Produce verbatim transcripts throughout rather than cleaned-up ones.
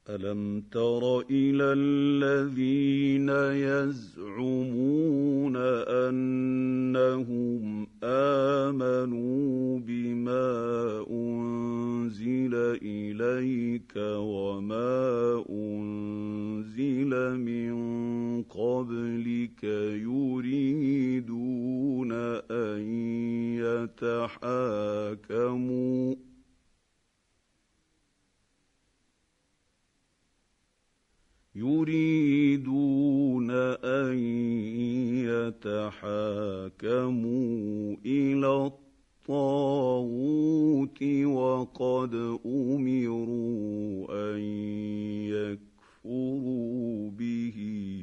ألم تر إلى الذين يزعمون أنهم آمنوا بما أنزل إليك وما أنزل من قبلك يريدون أن يتحاكموا يريدون أن يتحاكموا إلى الطاغوت وقد أمروا أن يكفروا به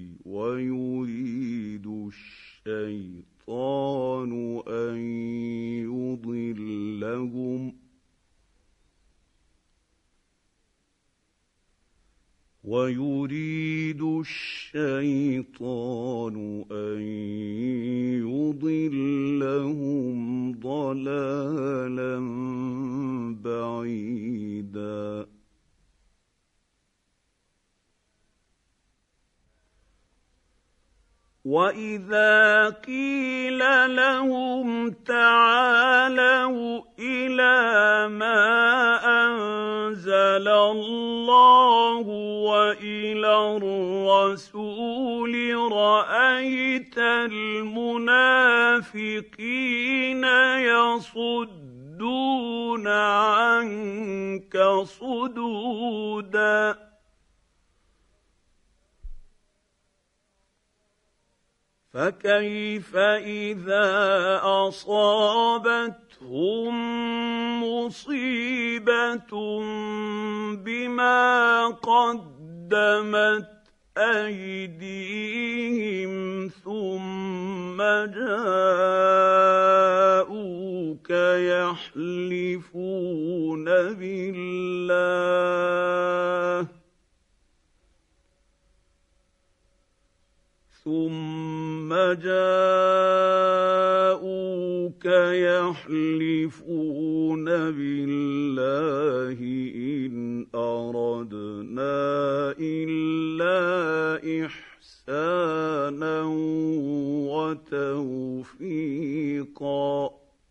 ويريد الشيطان أن يضلهم ويريد الشيطان أن يضلهم ضلالا بعيدا وإذا قيل لهم تعالوا إلى ما أنزل الله وإلى الرسول رأيت المنافقين يصدون عنك صدودا فكيف إذا أصابتهم مصيبة بما قدمت أيديهم ثم جاءوك يحلفون بالله ثم جاءوك يحلفون بالله إن أردنا إلا إحسانا وتوفيقا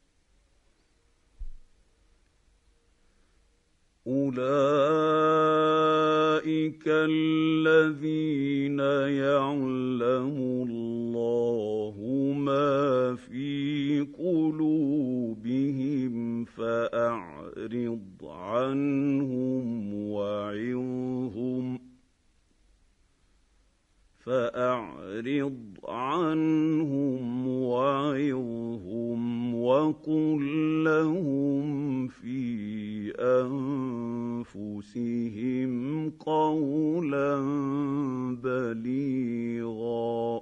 أولئك الذين يعلم الله ما في قلوبهم فأعرض عنهم وعظهم فأعرض عنهم وعظهم وقل لهم في أنفسهم قولا بليغا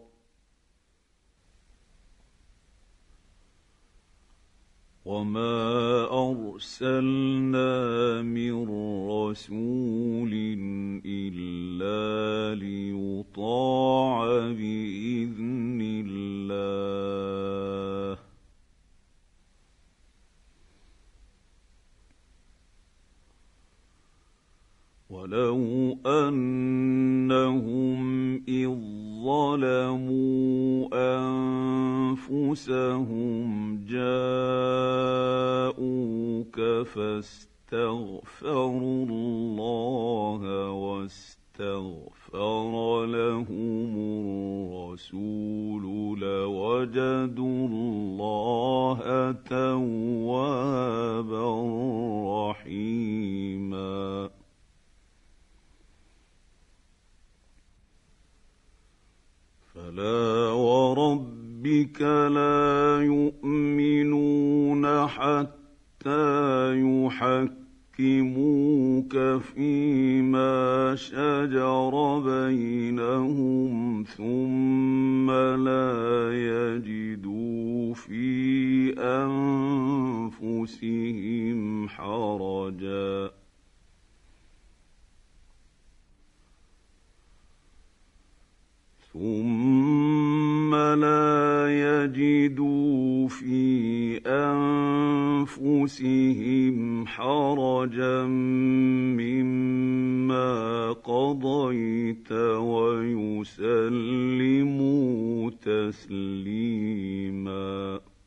وما أرسلنا من رسول إلا ليطاع بإذن الله ولو أنهم إذ ظلموا أنفسهم جاءوك فاستغفروا الله واستغفر لهم الرسول لوجدوا الله توابا رحيما فلا وربك لا يؤمنون حتى يحكموك فيما شجر بينهم ثم لا يجدوا في أنفسهم حرجا ثم لا يجدوا في أنفسهم حرجا مما قضيت ويسلموا تسليما.